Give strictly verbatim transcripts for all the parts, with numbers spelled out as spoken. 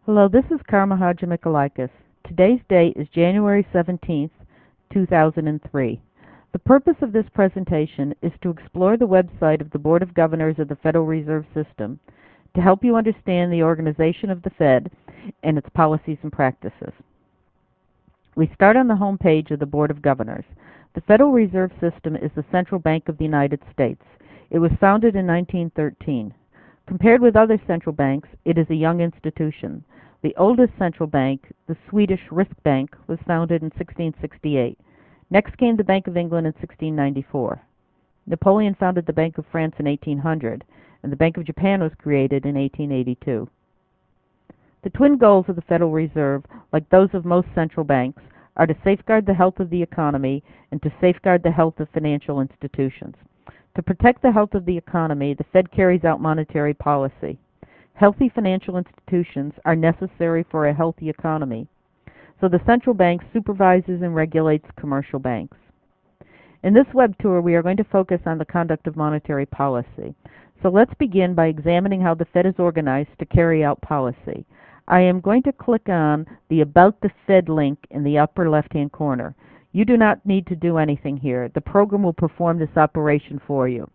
Hello, this is Karma Hadjimikalakis. Today's date is January seventeenth, two thousand three. The purpose of this presentation is to explore the website of the Board of Governors of the Federal Reserve System to help you understand the organization of the Fed and its policies and practices. We start on the home page of the Board of Governors. The Federal Reserve System is the central bank of the United States. It was founded in nineteen thirteen. Compared with other central banks, it is a young institution. The oldest central bank, the Swedish Riksbank, was founded in sixteen sixty-eight. Next came the Bank of England in sixteen ninety-four. Napoleon founded the Bank of France in eighteen hundred, and the Bank of Japan was created in eighteen eighty-two. The twin goals of the Federal Reserve, like those of most central banks, are to safeguard the health of the economy and to safeguard the health of financial institutions. To protect the health of the economy, the Fed carries out monetary policy. Healthy financial institutions are necessary for a healthy economy, so the central bank supervises and regulates commercial banks. In this web tour, we are going to focus on the conduct of monetary policy. So let's begin by examining how the Fed is organized to carry out policy. I am going to click on the About the Fed link in the upper left-hand corner. You do not need to do anything here. The program will perform this operation for you.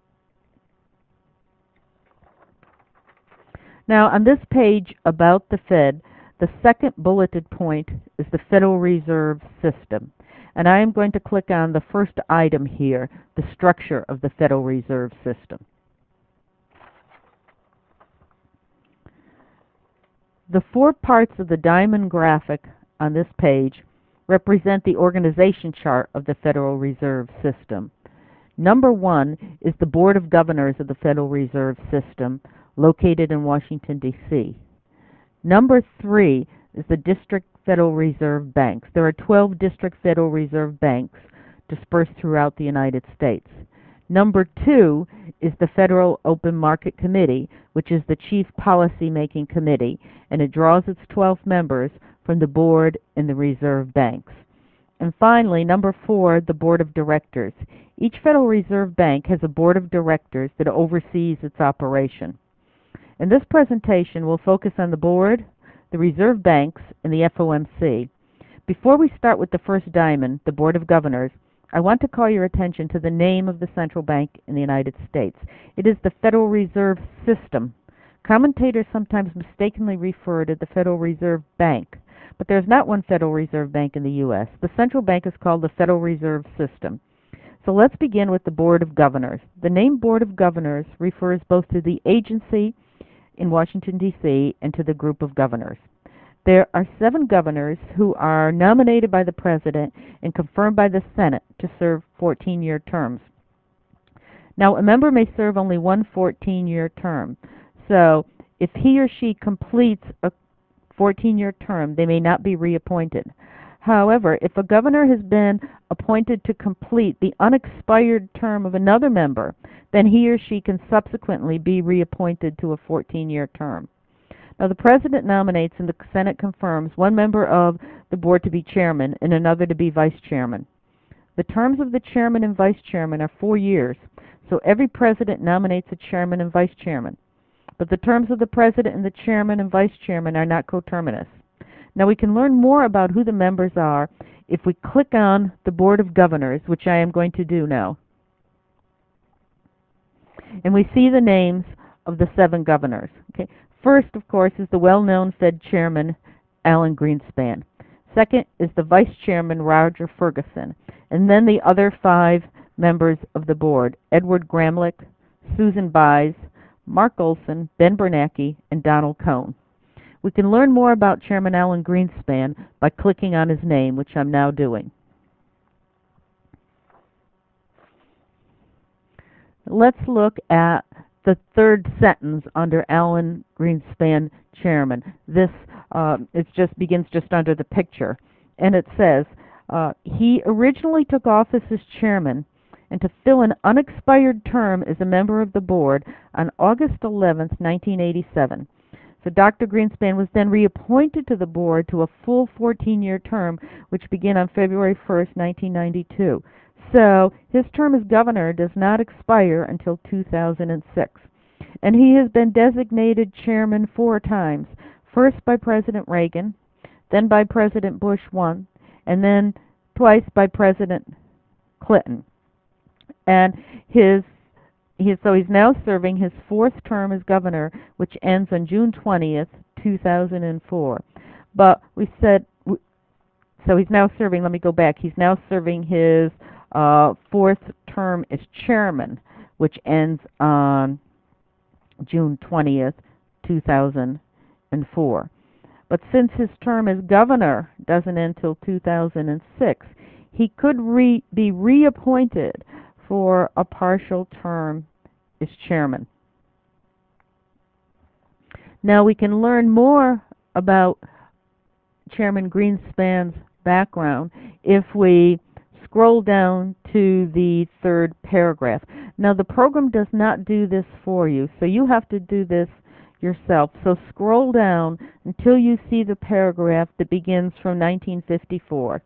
Now, on this page about the Fed, the second bulleted point is the Federal Reserve System. And I am going to click on the first item here, the structure of the Federal Reserve System. The four parts of the diamond graphic on this page represent the organization chart of the Federal Reserve System. Number one is the Board of Governors of the Federal Reserve System, located in Washington, D C Number three is the District Federal Reserve Banks. There are twelve District Federal Reserve Banks dispersed throughout the United States. Number two is the Federal Open Market Committee, which is the chief policy-making committee, and it draws its twelve members from the board and the reserve banks. And finally, number four, the Board of Directors. Each Federal Reserve Bank has a board of directors that oversees its operation. In this presentation, we'll focus on the board, the reserve banks, and the F O M C. Before we start with the first diamond, the Board of Governors, I want to call your attention to the name of the central bank in the United States. It is the Federal Reserve System. Commentators sometimes mistakenly refer to the Federal Reserve Bank, but there's not one Federal Reserve Bank in the U S. The central bank is called the Federal Reserve System. So let's begin with the Board of Governors. The name Board of Governors refers both to the agency in Washington, D C and to the group of governors. There are seven governors who are nominated by the President and confirmed by the Senate to serve fourteen-year terms. Now, a member may serve only one fourteen-year term. So if he or she completes a fourteen-year term, they may not be reappointed. However, if a governor has been appointed to complete the unexpired term of another member, then he or she can subsequently be reappointed to a fourteen-year term. Now, the President nominates and the Senate confirms one member of the board to be chairman and another to be vice chairman. The terms of the chairman and vice chairman are four years, so every president nominates a chairman and vice chairman. But the terms of the president and the chairman and vice chairman are not coterminous. Now, we can learn more about who the members are if we click on the Board of Governors, which I am going to do now. And we see the names of the seven governors. Okay. First, of course, is the well-known Fed Chairman, Alan Greenspan. Second is the Vice Chairman, Roger Ferguson. And then the other five members of the board, Edward Gramlich, Susan Bies, Mark Olson, Ben Bernanke, and Donald Cohn. We can learn more about Chairman Alan Greenspan by clicking on his name, which I'm now doing. Let's look at the third sentence under Alan Greenspan, Chairman. This uh, it just begins just under the picture, and it says, uh, he originally took office as chairman and to fill an unexpired term as a member of the board on August eleventh, nineteen eighty-seven. So Doctor Greenspan was then reappointed to the board to a full fourteen-year term, which began on February first, nineteen ninety-two. So his term as governor does not expire until two thousand six. And he has been designated chairman four times. first by President Reagan, then by President Bush one, and then twice by President Clinton. And his he, so he's now serving his fourth term as governor, which ends on June twentieth, two thousand four. But we said, so he's now serving, let me go back, he's now serving his uh, fourth term as chairman, which ends on June twentieth, two thousand four. But since his term as governor doesn't end until two thousand six, he could re be reappointed for a partial term as chairman. Now we can learn more about Chairman Greenspan's background if we scroll down to the third paragraph. Now the program does not do this for you, so you have to do this yourself. So scroll down until you see the paragraph that begins from nineteen fifty-four.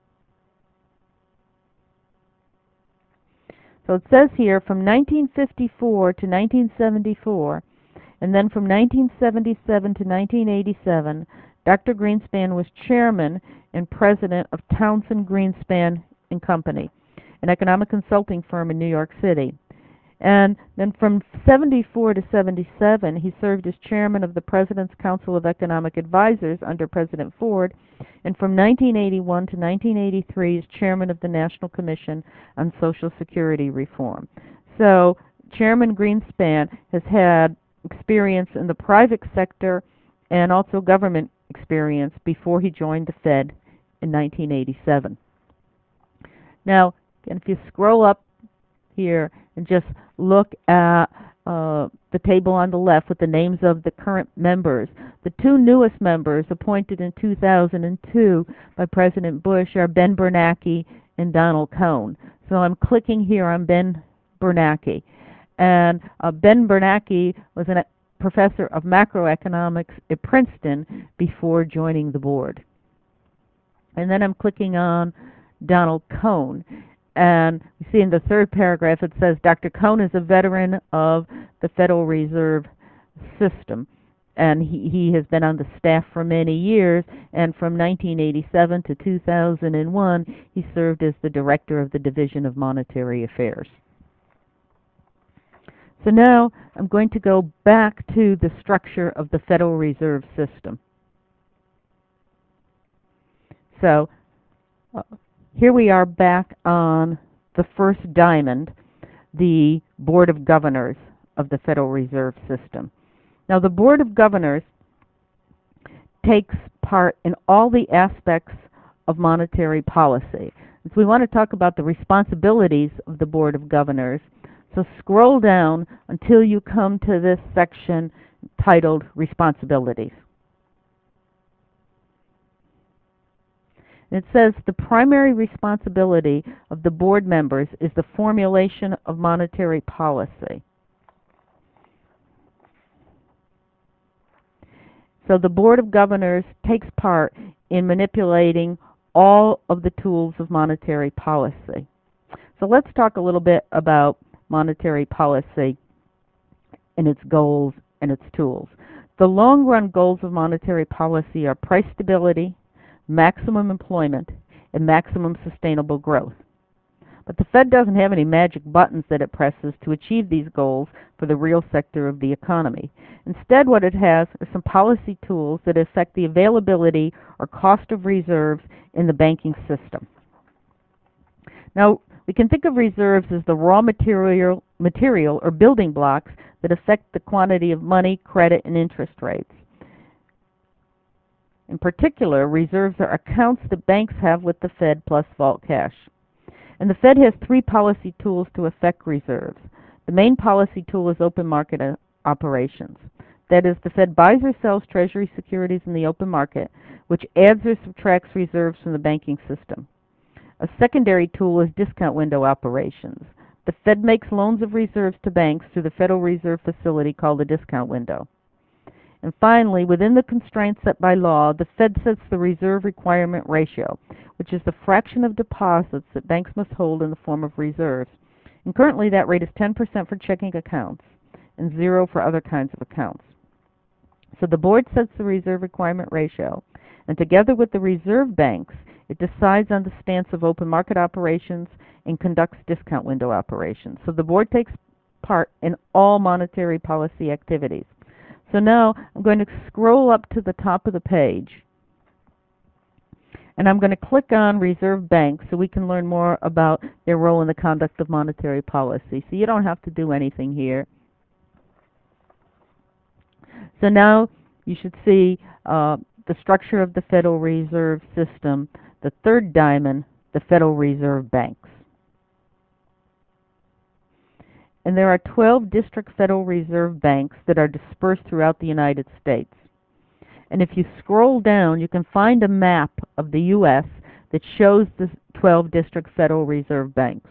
So it says here from nineteen fifty-four to nineteen seventy-four, and then from nineteen seventy-seven to nineteen eighty-seven, Doctor Greenspan was chairman and president of Townsend Greenspan and Company, an economic consulting firm in New York City. And then from seventy-four to seventy-seven, he served as chairman of the President's Council of Economic Advisors under President Ford, and from nineteen eighty-one to nineteen eighty-three, as chairman of the National Commission on Social Security Reform. So Chairman Greenspan has had experience in the private sector and also government experience before he joined the Fed in nineteen eighty-seven. Now, again, if you scroll up here and just look at uh, the table on the left with the names of the current members, the two newest members appointed in two thousand two by President Bush are Ben Bernanke and Donald Cohn. So I'm clicking here on Ben Bernanke. And uh, Ben Bernanke was a professor of macroeconomics at Princeton before joining the board. And then I'm clicking on Donald Cohn. And you see in the third paragraph it says Doctor Cohn is a veteran of the Federal Reserve System. And he, he has been on the staff for many years, and from nineteen eighty-seven to two thousand one, he served as the director of the Division of Monetary Affairs. So now I'm going to go back to the structure of the Federal Reserve System. So uh, here we are back on the first diamond, the Board of Governors of the Federal Reserve System. Now the Board of Governors takes part in all the aspects of monetary policy. So we want to talk about the responsibilities of the Board of Governors. So scroll down until you come to this section titled Responsibilities. And it says the primary responsibility of the board members is the formulation of monetary policy. So the Board of Governors takes part in manipulating all of the tools of monetary policy. So let's talk a little bit about monetary policy and its goals and its tools. The long-run goals of monetary policy are price stability, maximum employment, and maximum sustainable growth. But the Fed doesn't have any magic buttons that it presses to achieve these goals for the real sector of the economy. Instead, what it has are some policy tools that affect the availability or cost of reserves in the banking system. Now, we can think of reserves as the raw material, material or building blocks that affect the quantity of money, credit, and interest rates. In particular, reserves are accounts that banks have with the Fed plus vault cash. And the Fed has three policy tools to affect reserves. The main policy tool is open market uh, operations. That is, the Fed buys or sells Treasury securities in the open market, which adds or subtracts reserves from the banking system. A secondary tool is discount window operations. The Fed makes loans of reserves to banks through the Federal Reserve facility called the discount window. And finally, within the constraints set by law, the Fed sets the reserve requirement ratio, which is the fraction of deposits that banks must hold in the form of reserves. And currently that rate is ten percent for checking accounts and zero for other kinds of accounts. So the board sets the reserve requirement ratio, and together with the reserve banks, it decides on the stance of open market operations and conducts discount window operations. So the board takes part in all monetary policy activities. So now I'm going to scroll up to the top of the page, and I'm going to click on Reserve Banks so we can learn more about their role in the conduct of monetary policy. So you don't have to do anything here. So now you should see uh, the structure of the Federal Reserve System, the third diamond, the Federal Reserve Banks. And there are twelve district Federal Reserve Banks that are dispersed throughout the United States. And if you scroll down, you can find a map of the U S that shows the twelve district Federal Reserve Banks.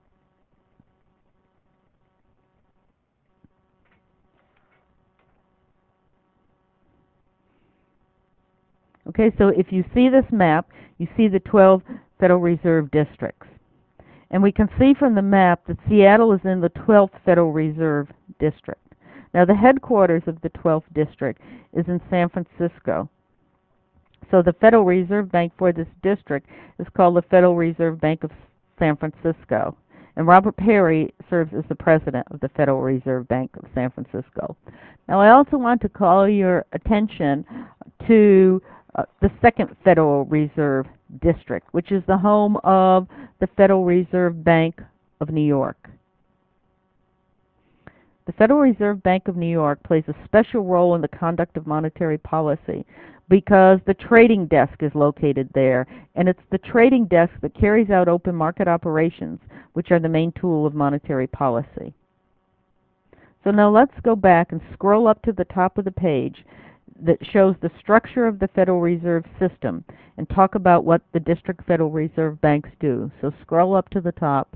Okay, so if you see this map, you see the twelve Federal Reserve districts. And we can see from the map that Seattle is in the twelfth Federal Reserve District. Now, the headquarters of the twelfth district is in San Francisco. So the Federal Reserve Bank for this district is called the Federal Reserve Bank of San Francisco. And Robert Perry serves as the president of the Federal Reserve Bank of San Francisco. Now, I also want to call your attention to uh, the second Federal Reserve District, which is the home of the Federal Reserve Bank of New York. The Federal Reserve Bank of New York plays a special role in the conduct of monetary policy because the trading desk is located there, and it's the trading desk that carries out open market operations, which are the main tool of monetary policy. So now let's go back and scroll up to the top of the page that shows the structure of the Federal Reserve System and talk about what the district Federal Reserve Banks do. So scroll up to the top.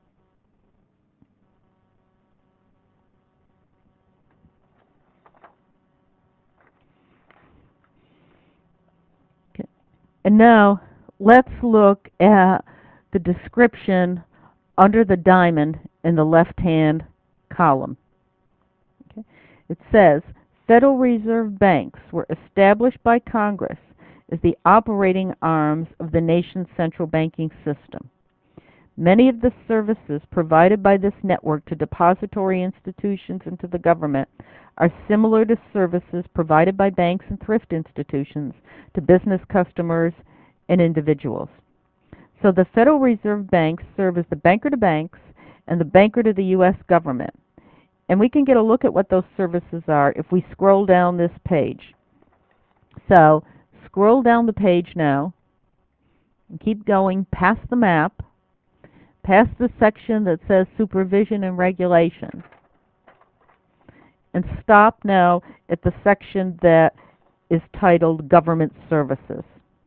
Okay. And now let's look at the description under the diamond in the left-hand column. Okay. It says, Federal Reserve Banks were established by Congress as the operating arms of the nation's central banking system. Many of the services provided by this network to depository institutions and to the government are similar to services provided by banks and thrift institutions to business customers and individuals. So the Federal Reserve Banks serve as the banker to banks and the banker to the U S government. And we can get a look at what those services are if we scroll down this page. So scroll down the page now and keep going past the map, past the section that says supervision and regulation, and stop now at the section that is titled Government Services.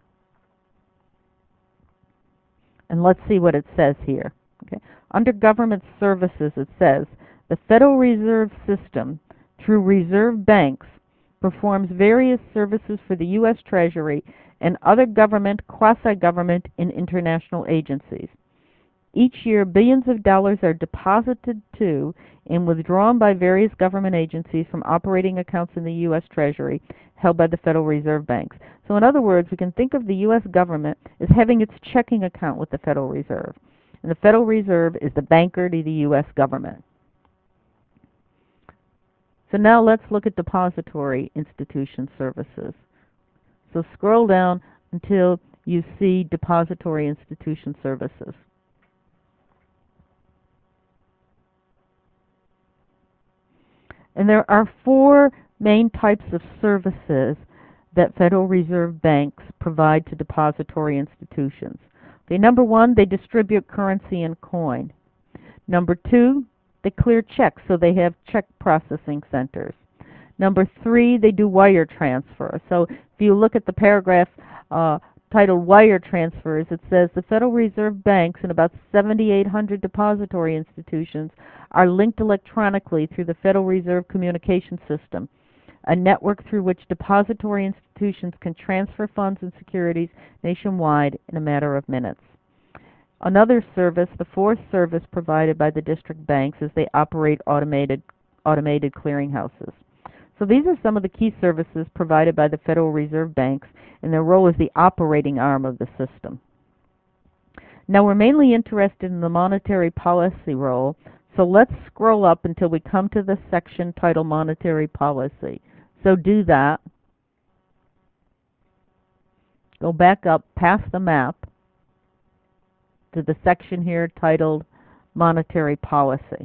And let's see what it says here. Okay. Under Government Services, it says, the Federal Reserve System, through reserve banks, performs various services for the U S Treasury and other government, quasi-government, and international agencies. Each year, billions of dollars are deposited to and withdrawn by various government agencies from operating accounts in the U S Treasury held by the Federal Reserve Banks. So in other words, we can think of the U S government as having its checking account with the Federal Reserve. And the Federal Reserve is the banker to the U S government. So now let's look at depository institution services. So scroll down until you see depository institution services. And there are four main types of services that Federal Reserve Banks provide to depository institutions. Okay, number one, they distribute currency and coin. Number two, they clear checks, so they have check processing centers. Number three, they do wire transfer. So if you look at the paragraph uh, titled Wire Transfers, it says the Federal Reserve Banks and about seventy-eight hundred depository institutions are linked electronically through the Federal Reserve Communication System, a network through which depository institutions can transfer funds and securities nationwide in a matter of minutes. Another service, the fourth service provided by the district banks, is they operate automated, automated clearinghouses. So these are some of the key services provided by the Federal Reserve banks, and their role as the operating arm of the system. Now we're mainly interested in the monetary policy role, so let's scroll up until we come to the section titled Monetary Policy. So do that. Go back up past the map to the section here titled Monetary Policy.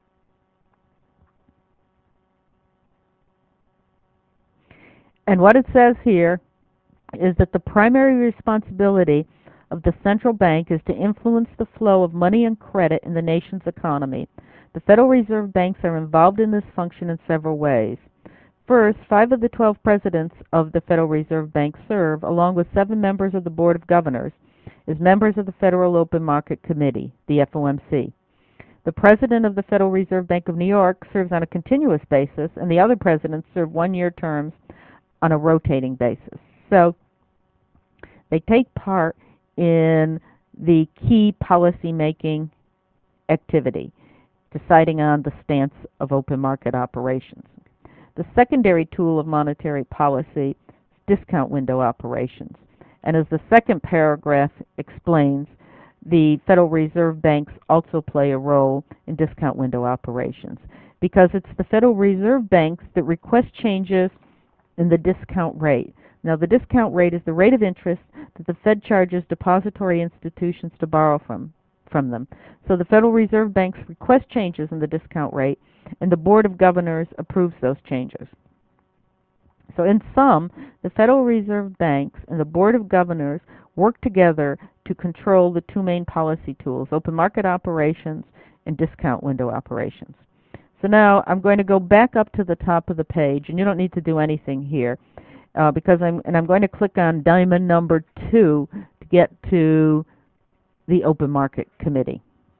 And what it says here is that the primary responsibility of the central bank is to influence the flow of money and credit in the nation's economy. The Federal Reserve banks are involved in this function in several ways. First, five of the twelve presidents of the Federal Reserve Bank serve, along with seven members of the Board of Governors, as members of the Federal Open Market Committee, the F O M C. The president of the Federal Reserve Bank of New York serves on a continuous basis, and the other presidents serve one-year terms on a rotating basis. So they take part in the key policy-making activity, deciding on the stance of open market operations. The secondary tool of monetary policy is discount window operations. And as the second paragraph explains, the Federal Reserve banks also play a role in discount window operations, because it's the Federal Reserve banks that request changes in the discount rate. Now, the discount rate is the rate of interest that the Fed charges depository institutions to borrow from, from them. So the Federal Reserve banks request changes in the discount rate, and the Board of Governors approves those changes. So in sum, the Federal Reserve banks and the Board of Governors work together to control the two main policy tools, open market operations and discount window operations. So now I'm going to go back up to the top of the page, and you don't need to do anything here, uh, because I'm and I'm going to click on diamond number two to get to the Open Market Committee.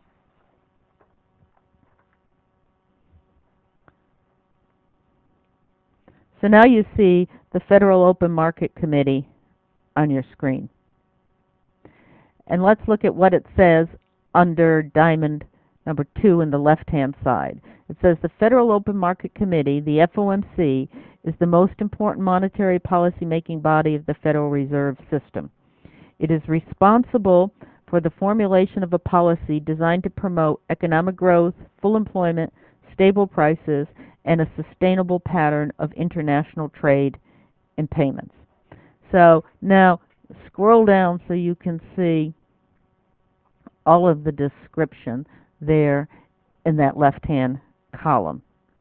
So now you see the Federal Open Market Committee on your screen. And let's look at what it says under diamond number two in the left-hand side. It says the Federal Open Market Committee, the F O M C, is the most important monetary policy-making body of the Federal Reserve System. It is responsible for the formulation of a policy designed to promote economic growth, full employment, stable prices, and a sustainable pattern of international trade and payments. So now scroll down so you can see all of the description there in that left-hand column.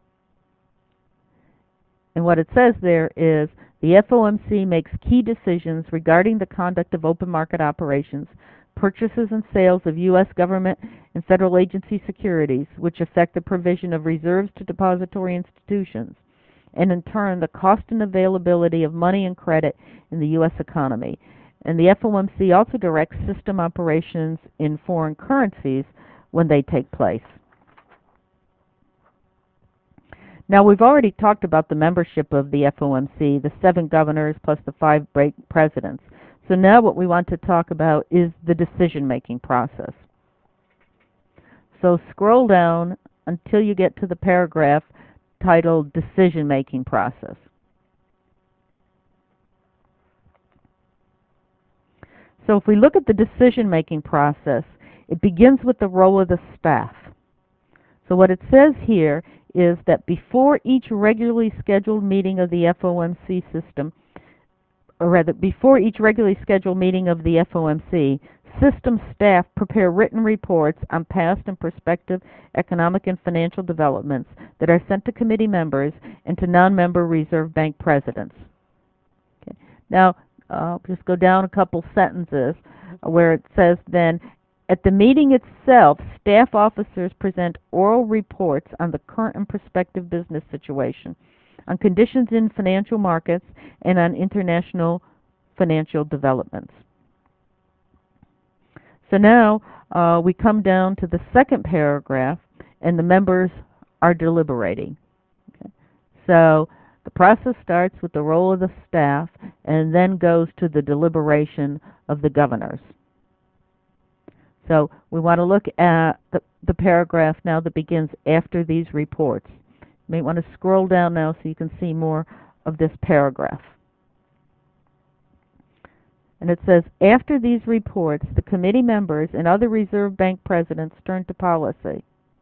And what it says there is the F O M C makes key decisions regarding the conduct of open market operations, purchases and sales of U S government and federal agency securities, which affect the provision of reserves to depository institutions, and in turn the cost and availability of money and credit in the U S economy. And the F O M C also directs system operations in foreign currencies when they take place. Now, we've already talked about the membership of the F O M C, the seven governors plus the five break presidents. So now what we want to talk about is the decision-making process. So scroll down until you get to the paragraph titled Decision-Making Process. So if we look at the decision-making process, it begins with the role of the staff. So what it says here is that before each regularly scheduled meeting of the F O M C system, or rather, before each regularly scheduled meeting of the F O M C, system staff prepare written reports on past and prospective economic and financial developments that are sent to committee members and to non-member Reserve Bank presidents. Okay. Now, I'll just go down a couple sentences where it says then, at the meeting itself, staff officers present oral reports on the current and prospective business situation, on conditions in financial markets, and on international financial developments. So now uh, we come down to the second paragraph, and the members are deliberating. Okay. So the process starts with the role of the staff and then goes to the deliberation of the governors. So we want to look at the, the paragraph now that begins after these reports. You may want to scroll down now so you can see more of this paragraph. And it says, after these reports, the committee members and other Reserve Bank presidents turn to policy.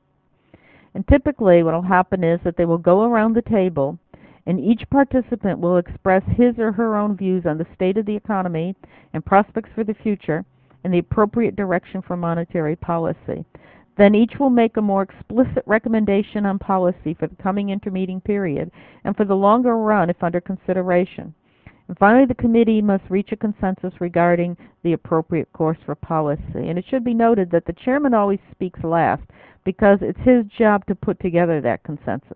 And typically what will happen is that they will go around the table and each participant will express his or her own views on the state of the economy and prospects for the future and the appropriate direction for monetary policy. Then each will make a more explicit recommendation on policy for the coming intermeeting period and for the longer run if under consideration. And finally, the committee must reach a consensus regarding the appropriate course for policy. And it should be noted that the chairman always speaks last because it's his job to put together that consensus,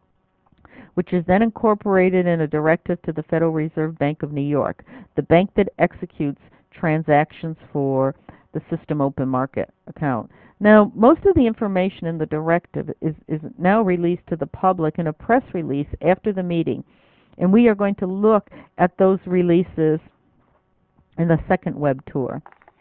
which is then incorporated in a directive to the Federal Reserve Bank of New York, the bank that executes transactions for the system open market account. Now, most of the information in the directive is, is now released to the public in a press release after the meeting, and we are going to look at those releases in the second web tour.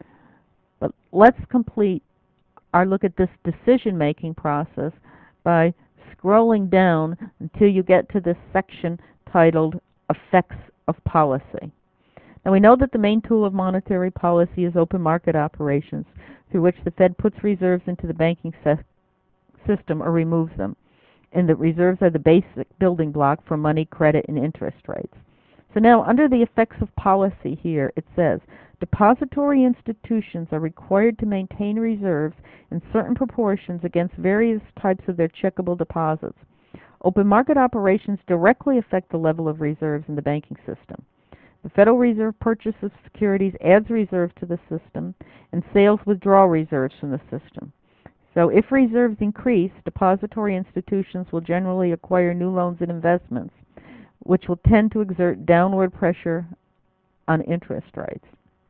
But let's complete our look at this decision-making process by scrolling down until you get to this section titled Effects of Policy. Now we know that the main tool of monetary policy is open market operations, through which the Fed puts reserves into the banking system or removes them, and that reserves are the basic building block for money, credit, and interest rates. So now under the effects of policy here it says, depository institutions are required to maintain reserves in certain proportions against various types of their checkable deposits. Open market operations directly affect the level of reserves in the banking system. The Federal Reserve purchases securities, adds reserves to the system, and sales withdraw reserves from the system. So if reserves increase, depository institutions will generally acquire new loans and investments, which will tend to exert downward pressure on interest rates.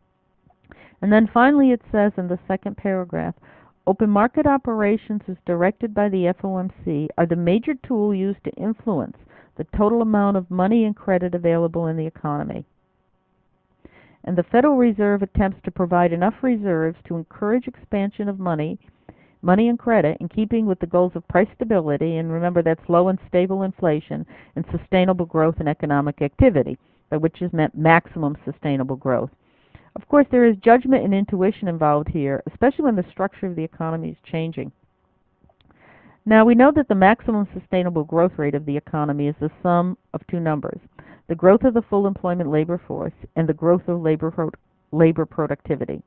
And then finally it says in the second paragraph, open market operations as directed by the F O M C are the major tool used to influence the total amount of money and credit available in the economy. And the Federal Reserve attempts to provide enough reserves to encourage expansion of money, money and credit in keeping with the goals of price stability, and remember that's low and stable inflation, and sustainable growth in economic activity, by which is meant maximum sustainable growth. Of course, there is judgment and intuition involved here, especially when the structure of the economy is changing. Now, we know that the maximum sustainable growth rate of the economy is the sum of two numbers, the growth of the full employment labor force and the growth of labor, pro labor productivity.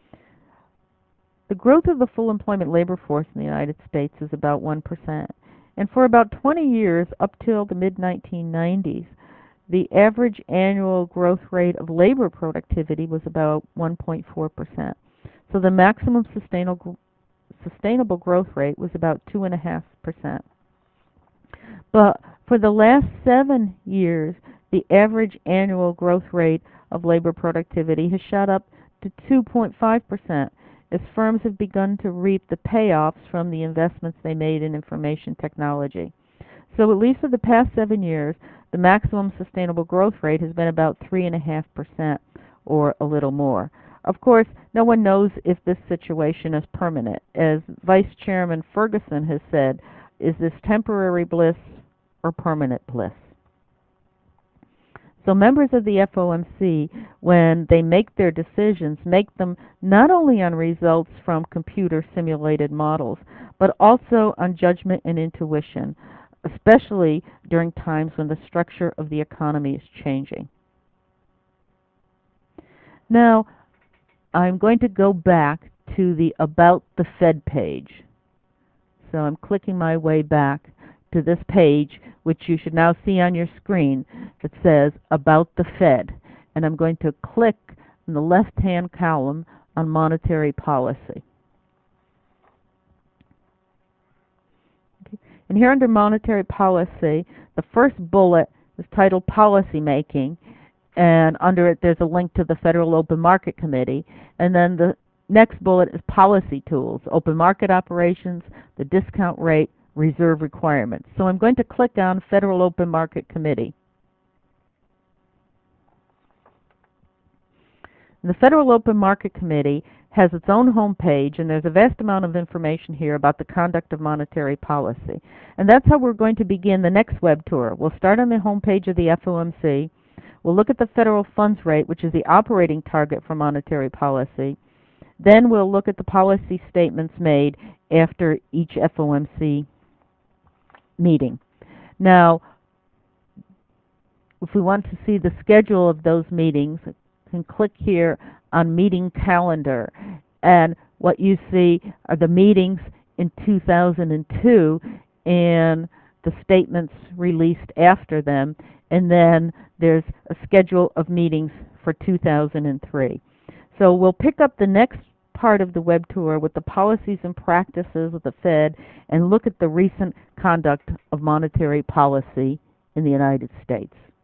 The growth of the full employment labor force in the United States is about one percent. And for about twenty years, up till the mid nineteen nineties, the average annual growth rate of labor productivity was about one point four percent. So the maximum sustainable sustainable growth rate was about two point five percent. But for the last seven years, the average annual growth rate of labor productivity has shot up to two point five percent as firms have begun to reap the payoffs from the investments they made in information technology. So at least for the past seven years, the maximum sustainable growth rate has been about three point five percent or a little more. Of course, no one knows if this situation is permanent. As Vice Chairman Ferguson has said, is this temporary bliss or permanent bliss? So members of the F O M C, when they make their decisions, make them not only on results from computer simulated models, but also on judgment and intuition, especially during times when the structure of the economy is changing. Now, I'm going to go back to the About the Fed page. So I'm clicking my way back to this page, which you should now see on your screen, that says About the Fed. And I'm going to click in the left-hand column on Monetary Policy. Okay. And here under Monetary Policy, the first bullet is titled Policy Making, and under it there's a link to the Federal Open Market Committee, and then the next bullet is Policy Tools, Open Market Operations, the Discount Rate, Reserve Requirements. So I'm going to click on Federal Open Market Committee. The Federal Open Market Committee has its own home page, and there's a vast amount of information here about the conduct of monetary policy. And that's how we're going to begin the next web tour. We'll start on the home page of the F O M C. We'll look at the federal funds rate, which is the operating target for monetary policy. Then we'll look at the policy statements made after each F O M C meeting. Now, if we want to see the schedule of those meetings, you can click here on Meeting Calendar. And what you see are the meetings in two thousand two and the statements released after them. And then there's a schedule of meetings for two thousand three. So we'll pick up the next part of the web tour with the policies and practices of the Fed and look at the recent conduct of monetary policy in the United States.